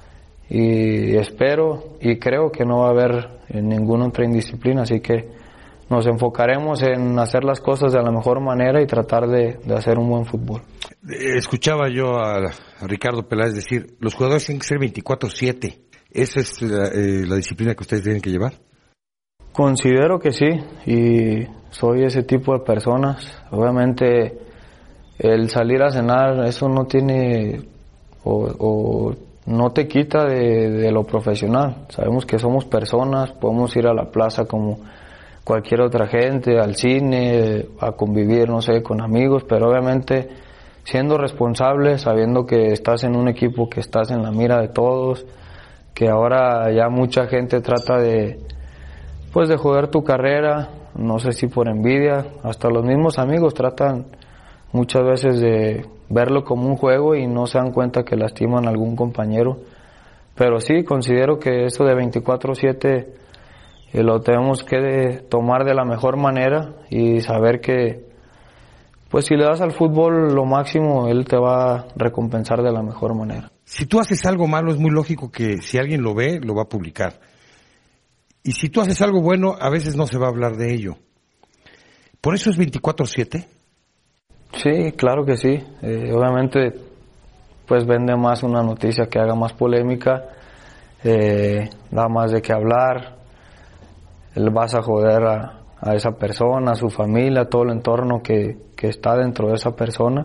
y espero y creo que no va a haber ninguna otra indisciplina, así que nos enfocaremos en hacer las cosas de la mejor manera y tratar de, de hacer un buen fútbol. Eh, Escuchaba yo a, a Ricardo Peláez decir, los jugadores tienen que ser veinticuatro siete. ¿Esa es la, eh, la disciplina que ustedes tienen que llevar? Considero que sí, y soy ese tipo de personas. Obviamente el salir a cenar, eso no tiene o, o no te quita de, de lo profesional. Sabemos que somos personas, podemos ir a la plaza como cualquier otra gente, al cine, a convivir, no sé, con amigos, pero obviamente siendo responsable, sabiendo que estás en un equipo, que estás en la mira de todos, que ahora ya mucha gente trata de, pues de joder tu carrera, no sé si por envidia, hasta los mismos amigos tratan muchas veces de verlo como un juego y no se dan cuenta que lastiman a algún compañero, pero sí, considero que eso de veinticuatro siete eh, lo tenemos que de, tomar de la mejor manera y saber que pues si le das al fútbol lo máximo, él te va a recompensar de la mejor manera. Si tú haces algo malo, es muy lógico que si alguien lo ve, lo va a publicar. Y si tú haces algo bueno, a veces no se va a hablar de ello. ¿Por eso es veinticuatro siete? Sí, claro que sí. Eh, obviamente, pues vende más una noticia que haga más polémica, eh, da más de qué hablar, él vas a joder a, a esa persona, a su familia, a todo el entorno que, que está dentro de esa persona.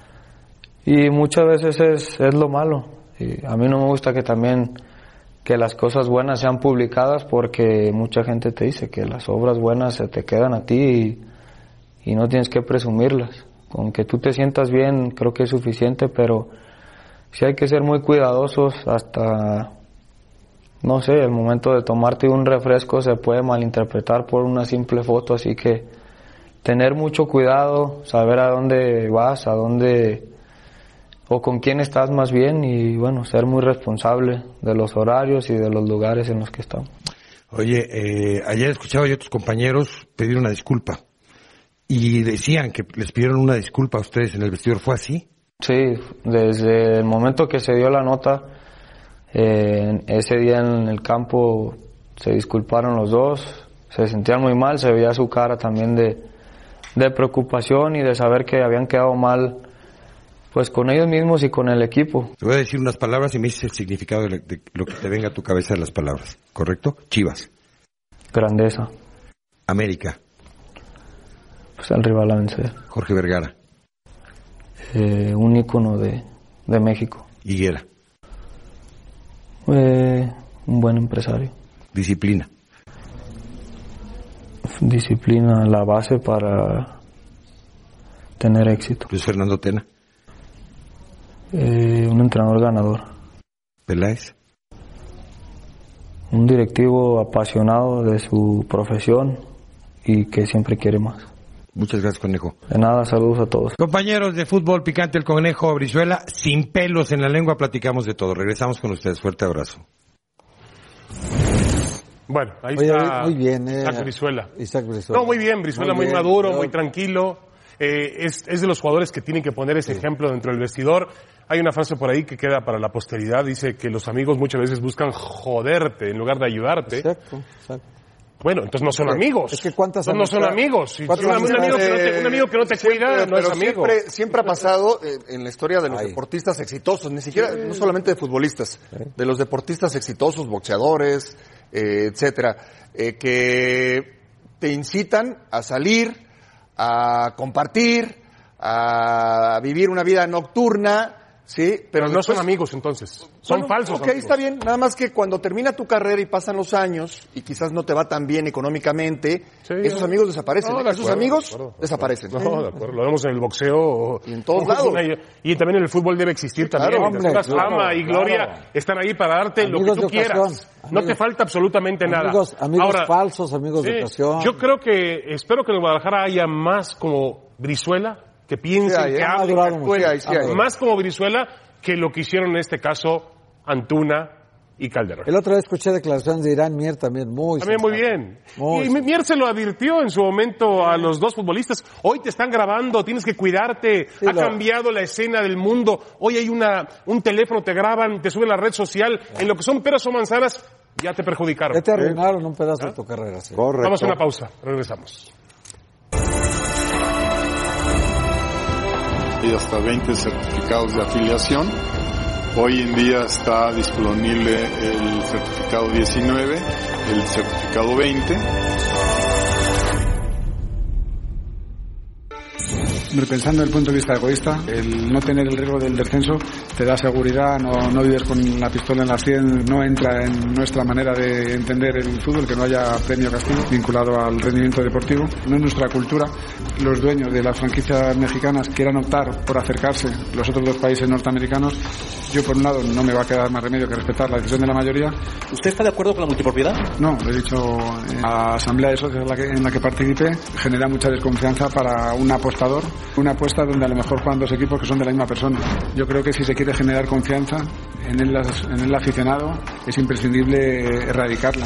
Y muchas veces es, es lo malo. Y a mí no me gusta que también que las cosas buenas sean publicadas porque mucha gente te dice que las obras buenas se te quedan a ti y, y no tienes que presumirlas. Con que tú te sientas bien creo que es suficiente, pero sí hay que ser muy cuidadosos hasta, no sé, el momento de tomarte un refresco se puede malinterpretar por una simple foto, así que tener mucho cuidado, saber a dónde vas, a dónde o con quién estás más bien y bueno, ser muy responsable de los horarios y de los lugares en los que estamos. Oye, eh, ayer escuchaba yo a tus compañeros pedir una disculpa. Y decían que les pidieron una disculpa a ustedes en el vestidor, ¿fue así? Sí, desde el momento que se dio la nota, eh, ese día en el campo se disculparon los dos, se sentían muy mal, se veía su cara también de, de preocupación y de saber que habían quedado mal pues con ellos mismos y con el equipo. Te voy a decir unas palabras y me dices el significado de, de lo que te venga a tu cabeza de las palabras, ¿correcto? Chivas. Grandeza. América. Pues el rival a vencer. Jorge Vergara. Eh, un ícono de, de México. Higuera. Eh, un buen empresario. Disciplina. Disciplina, la base para tener éxito. Luis Fernando Tena. Eh, un entrenador ganador. Peláez. Un directivo apasionado de su profesión y que siempre quiere más. Muchas gracias, Conejo. De nada, saludos a todos. Compañeros de Fútbol Picante, el Conejo Brizuela, sin pelos en la lengua, platicamos de todo. Regresamos con ustedes. Fuerte abrazo. Bueno, ahí Oye, está muy bien, eh, Isaac Brizuela. Isaac Brizuela. No, muy bien, Brizuela muy, Muy muy bien, maduro, pero... muy tranquilo. Eh, es, es de los jugadores que tienen que poner ese sí. ejemplo dentro del vestidor. Hay una frase por ahí que queda para la posteridad. Dice que los amigos muchas veces buscan joderte en lugar de ayudarte. Exacto, exacto. Bueno, entonces no son es que, amigos. Es que cuántas no son amigos. Si un, un, amigo que no te, un amigo que no te siempre, cuida no pero es amigo. Siempre, siempre ha pasado eh, en la historia de los Ay. deportistas exitosos, ni siquiera, sí. no solamente de futbolistas, sí. de los deportistas exitosos, boxeadores, eh, etcétera, eh, que te incitan a salir, a compartir, a vivir una vida nocturna. Sí, pero, pero no después, son amigos entonces, son bueno, falsos Ok, amigos. Está bien, nada más que cuando termina tu carrera y pasan los años y quizás no te va tan bien económicamente, sí, esos amigos desaparecen, no, de esos acuerdo, amigos de acuerdo, desaparecen. No, de acuerdo, lo vemos en el boxeo. Y en todos lados. Y también en el fútbol debe existir sí, también. Claro, hombre, claro, fama y gloria claro. están ahí para darte amigos lo que tú quieras. Amigos, no te falta absolutamente nada. Amigos, amigos Ahora, falsos, amigos sí, de ocasión. Yo creo que, espero que en Guadalajara haya más como Brizuela, que piensen, sí, que hablen, que actúen, sí, sí, más como Brizuela, que lo que hicieron en este caso Antuna y Calderón. El otro día escuché declaraciones de Irán Mier también muy También muy bien. Muy y Mier se lo advirtió en su momento a los dos futbolistas. Hoy te están grabando, tienes que cuidarte. Sí, ha lo... cambiado la escena del mundo. Hoy hay una un teléfono, te graban, te suben a la red social. En lo que son peras o manzanas, ya te perjudicaron. Ya te arruinaron ¿Eh? un pedazo ¿Ah? de tu carrera. Sí. Correcto. Vamos a una pausa. Regresamos. Y hasta veinte certificados de afiliación. Hoy en día está disponible el certificado diecinueve, el certificado veinte. Pensando desde el punto de vista egoísta, el no tener el riesgo del descenso te da seguridad, no, no vives con la pistola en la sien, no entra en nuestra manera de entender el fútbol, que no haya premio castigo vinculado al rendimiento deportivo. No es nuestra cultura. Los dueños de las franquicias mexicanas quieran optar por acercarse a los otros dos países norteamericanos. Yo, por un lado, no me va a quedar más remedio que respetar la decisión de la mayoría. ¿Usted está de acuerdo con la multipropiedad? No, lo he dicho en la asamblea de socios en la que, en la que participé, genera mucha desconfianza para un apostador, una apuesta donde a lo mejor juegan dos equipos que son de la misma persona. Yo creo que si se quiere generar confianza en el, en el aficionado, es imprescindible erradicarla.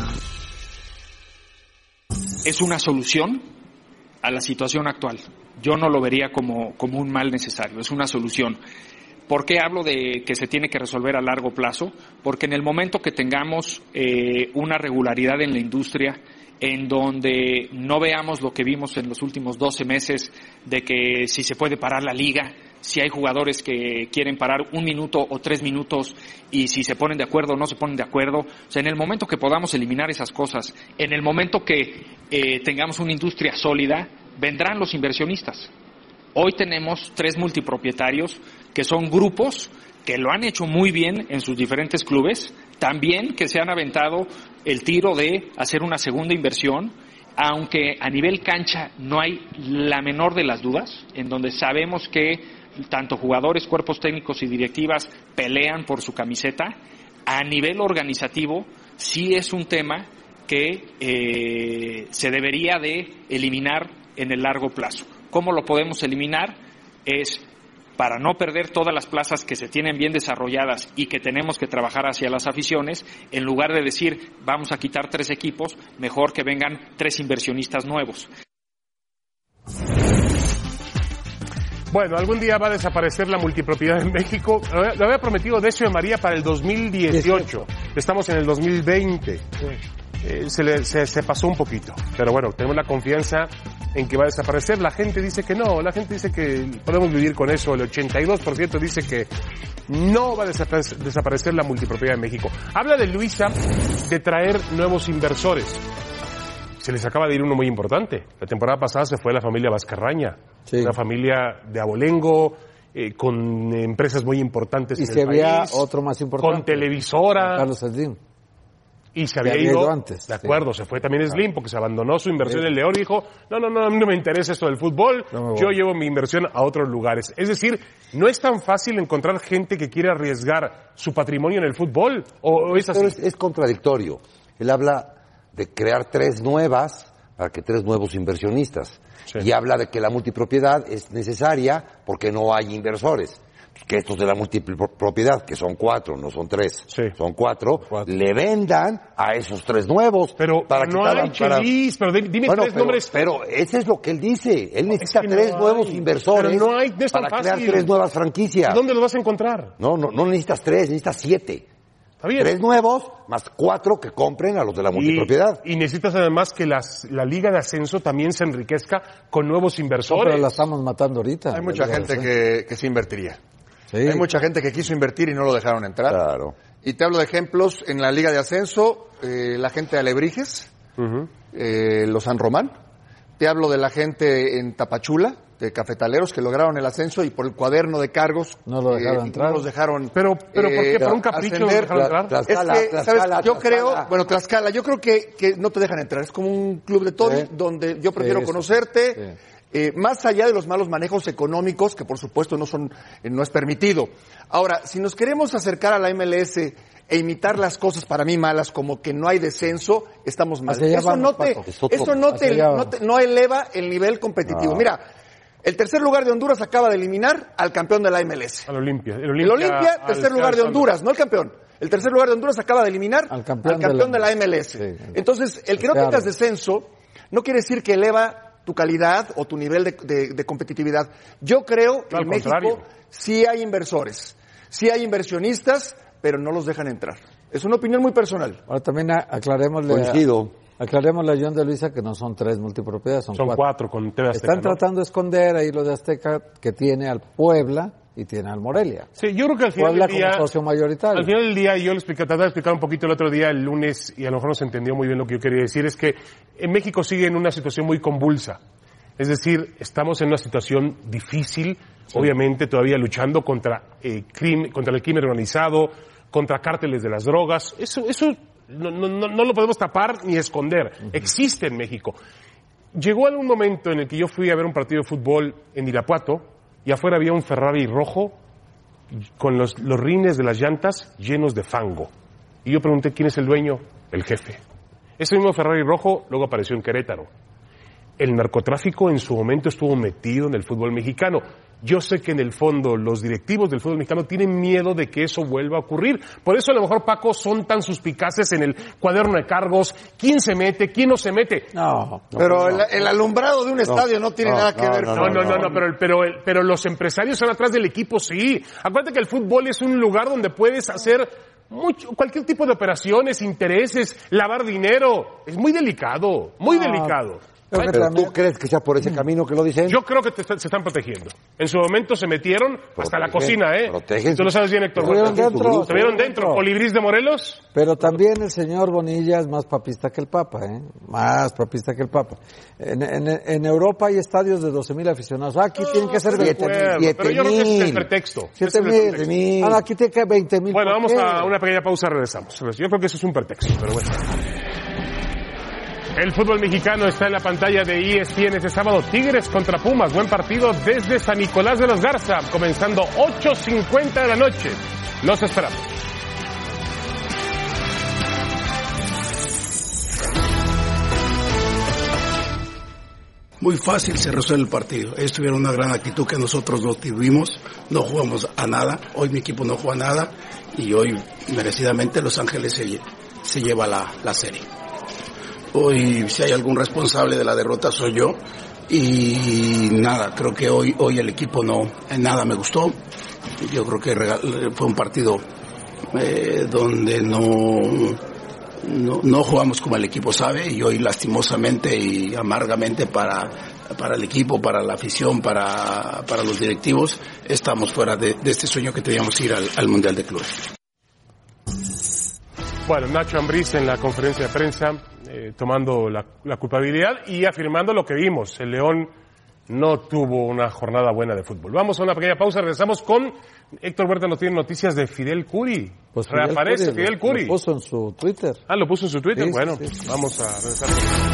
Es una solución a la situación actual. Yo no lo vería como, como un mal necesario, es una solución. ¿Por qué hablo de que se tiene que resolver a largo plazo? Porque en el momento que tengamos eh, una regularidad en la industria, en donde no veamos lo que vimos en los últimos doce meses, de que si se puede parar la liga, si hay jugadores que quieren parar un minuto o tres minutos, y si se ponen de acuerdo o no se ponen de acuerdo. O sea, en el momento que podamos eliminar esas cosas, en el momento que eh, tengamos una industria sólida, vendrán los inversionistas. Hoy tenemos tres multipropietarios que son grupos que lo han hecho muy bien en sus diferentes clubes, también que se han aventado el tiro de hacer una segunda inversión, aunque a nivel cancha no hay la menor de las dudas, en donde sabemos que tanto jugadores, cuerpos técnicos y directivas pelean por su camiseta. A nivel organizativo sí es un tema que eh, se debería de eliminar en el largo plazo. ¿Cómo lo podemos eliminar? Es para no perder todas las plazas que se tienen bien desarrolladas y que tenemos que trabajar hacia las aficiones, en lugar de decir vamos a quitar tres equipos, mejor que vengan tres inversionistas nuevos. Bueno, algún día va a desaparecer la multipropiedad en México. Lo había prometido Decio de María para el dos mil dieciocho. Estamos en el dos mil veinte. Eh, se, le, se, se pasó un poquito. Pero bueno, tenemos la confianza en que va a desaparecer. La gente dice que no, la gente dice que podemos vivir con eso. El ochenta y dos por ciento dice que no va a desaparecer, desaparecer la multipropiedad en México. Habla de Luisa de traer nuevos inversores. Se les acaba de ir uno muy importante. La temporada pasada se fue la familia Vazcarraña, sí. Una familia de abolengo, eh, con empresas muy importantes y en el país. Y se había otro más importante. Con televisora. Carlos Slim. Y se había, había ido, ido antes. De acuerdo, sí. Se fue también Slim porque se abandonó su inversión sí. en León y dijo, no, no, no, no me interesa esto del fútbol, no yo llevo mi inversión a otros lugares. Es decir, no es tan fácil encontrar gente que quiera arriesgar su patrimonio en el fútbol, o es así. Es, es contradictorio. Él habla de crear tres nuevas para que tres nuevos inversionistas. Sí. Y habla de que la multipropiedad es necesaria porque no hay inversores. Que estos de la multipropiedad, que son cuatro, no son tres, sí. son cuatro, cuatro, le vendan a esos tres nuevos. Pero para no hay chelis, para... pero dime bueno, tres pero, nombres. Pero ese es lo que él dice. Él necesita es que tres no nuevos hay. inversores pero no hay, no es tan para fácil. crear tres nuevas franquicias. ¿Dónde los vas a encontrar? No, no, no necesitas tres, necesitas siete. Está bien. Tres nuevos, más cuatro que compren a los de la multipropiedad. Y, y necesitas además que las, la Liga de Ascenso también se enriquezca con nuevos inversores. No, pero la estamos matando ahorita. Hay mucha gente que, que se invertiría. Sí. Hay mucha gente que quiso invertir y no lo dejaron entrar. Claro. Y te hablo de ejemplos en la Liga de Ascenso, eh, la gente de Alebrijes, uh-huh. eh, los San Román. Te hablo de la gente en Tapachula, de cafetaleros que lograron el ascenso y por el cuaderno de cargos no lo dejaron eh, entrar. No los dejaron. Pero, pero ¿por qué? ¿Por un capricho no dejaron entrar? Tlaxcala, es que, Tlaxcala, ¿sabes? Yo Tlaxcala. creo, bueno, Tlaxcala, yo creo que, que no te dejan entrar. Es como un club de Tony sí. donde yo prefiero sí, conocerte. Sí. Eh, más allá de los malos manejos económicos, que por supuesto no son, eh, no es permitido. Ahora, si nos queremos acercar a la M L S e imitar las cosas para mí malas, como que no hay descenso, estamos mal. Eso, vamos, no, te, eso no, te, no, te, no eleva el nivel competitivo. No. Mira, el tercer lugar de Honduras acaba de eliminar al campeón de la M L S. Al Olimpia. El Olimpia, el Olimpia tercer lugar de Honduras, no el campeón. El tercer lugar de Honduras acaba de eliminar al campeón, al campeón de, la... de la M L S. Sí. Entonces, el que no tengas descenso no quiere decir que eleva tu calidad o tu nivel de, de, de competitividad. Yo creo que en México sí hay inversores, sí hay inversionistas, pero no los dejan entrar. Es una opinión muy personal. Ahora también aclarémosle Coincido. a, aclarémosle a John de Luisa que no son tres multipropiedades, son, son cuatro. cuatro con T V Azteca, Están ¿no? tratando de esconder ahí lo de Azteca que tiene al Puebla y tiene al Morelia. Sí, yo creo que al final Puebla del día, como socio mayoritario. Al final del día, yo lo expliqué, trataba de explicar un poquito el otro día, el lunes, y a lo mejor no se entendió muy bien lo que yo quería decir, es que en México sigue en una situación muy convulsa. Es decir, estamos en una situación difícil, sí. obviamente todavía luchando contra, eh, crimen, contra el crimen organizado, contra cárteles de las drogas. Eso, eso no, no, no lo podemos tapar ni esconder. Uh-huh. Existe en México. Llegó algún momento en el que yo fui a ver un partido de fútbol en Irapuato y afuera había un Ferrari rojo con los, los rines de las llantas llenos de fango. Y yo pregunté, ¿quién es el dueño? El jefe. Ese mismo Ferrari rojo luego apareció en Querétaro. El narcotráfico en su momento estuvo metido en el fútbol mexicano. Yo sé que en el fondo los directivos del fútbol mexicano tienen miedo de que eso vuelva a ocurrir. Por eso a lo mejor, Paco, son tan suspicaces en el cuaderno de cargos. ¿Quién se mete? ¿Quién no se mete? No. no pero no. El, el alumbrado de un estadio no, no tiene no, nada que no, ver. No, no, no, no, no pero, pero, pero los empresarios son atrás del equipo, sí. Acuérdate que el fútbol es un lugar donde puedes hacer mucho, cualquier tipo de operaciones, intereses, lavar dinero. Es muy delicado, muy no. delicado. Pero, pero ¿tú crees que sea por ese camino que lo dicen? Yo creo que te, se están protegiendo. En su momento se metieron protegen, hasta la cocina, ¿eh? Protegen. Tú lo sabes bien, Héctor. ¿Se vieron dentro? ¿Se vieron dentro? ¿Olibrís de Morelos? Pero también el señor Bonilla es más papista que el Papa, ¿eh? Más papista que el Papa. En, en, en Europa hay estadios de doce mil aficionados. Aquí no, tienen que ser veinte mil. Pero yo creo que ese es el pretexto. siete mil. Ah, aquí tiene que veinte mil. Bueno, vamos a una pequeña pausa, regresamos. Yo creo que eso es un pretexto, pero bueno. El fútbol mexicano está en la pantalla de E S P N este sábado. Tigres contra Pumas. Buen partido desde San Nicolás de los Garza. Comenzando ocho cincuenta de la noche. Los esperamos. Muy fácil se resuelve el partido. Ellos tuvieron una gran actitud que nosotros no tuvimos. No jugamos a nada. Hoy mi equipo no juega a nada. Y hoy, merecidamente, Los Ángeles se, se lleva la, la serie. Hoy, si hay algún responsable de la derrota, soy yo. Y nada, creo que hoy hoy el equipo no, en nada me gustó. Yo creo que regal, fue un partido eh, donde no, no, no jugamos como el equipo sabe. Y hoy, lastimosamente y amargamente para, para el equipo, para la afición, para, para los directivos, estamos fuera de, de este sueño que teníamos ir al, al Mundial de Clubes. Bueno, Nacho Ambriz en la conferencia de prensa eh, tomando la, la culpabilidad y afirmando lo que vimos. El León no tuvo una jornada buena de fútbol. Vamos a una pequeña pausa, regresamos con Héctor Huerta. Nos tiene noticias de Fidel Curi. Pues Fidel Reaparece Curi, Fidel Curi. Lo puso en su Twitter. Ah, lo puso en su Twitter. Sí, bueno, sí, sí. Vamos a regresar.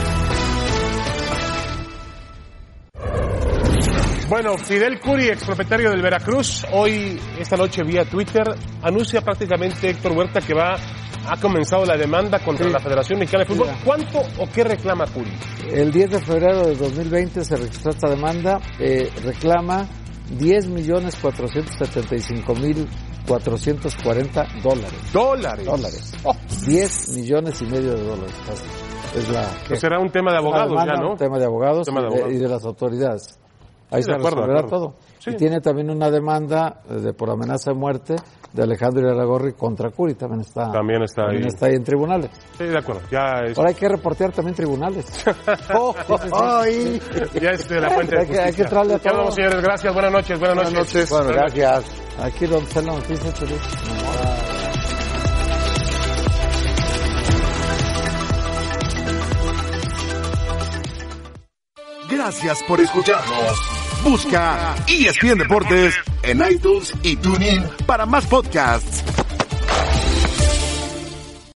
Bueno, Fidel Curi, expropietario del Veracruz, hoy, esta noche vía Twitter, anuncia prácticamente, Héctor Huerta, que va ha comenzado la demanda contra sí. la Federación Mexicana de Fútbol. Sí. ¿Cuánto o qué reclama Curi? El diez de febrero de dos mil veinte se registró esta demanda, eh, reclama diez millones cuatrocientos setenta y cinco mil cuatrocientos cuarenta dólares. ¿Dólares? Dólares. Oh. diez millones y medio de dólares. Es la, pues será un tema de abogados demanda, ya, ¿no? Un tema de abogados, tema de abogados. Y, de, y de las autoridades. Ahí sí, se acuerdo, resolverá todo. Sí. Y tiene también una demanda de por amenaza de muerte de Alejandro Irarrágorri contra Curi. También está, también está, también ahí. está ahí en tribunales. Sí, de acuerdo. Ya es... Ahora hay que reportear también tribunales. oh, oh, oh, ya es de la fuente de justicia. Hay que traerle a todo. Vamos, señores. Gracias. Buenas noches. Buenas, buenas noches. noches. Bueno, buenas gracias. Noches. Aquí donde está la noticia, Chile. Gracias por escucharnos. Busca E S P N Deportes en iTunes y TuneIn para más podcasts.